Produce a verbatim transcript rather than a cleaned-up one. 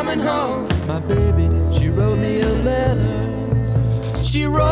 coming home. My baby, she wrote me a letter. She wrote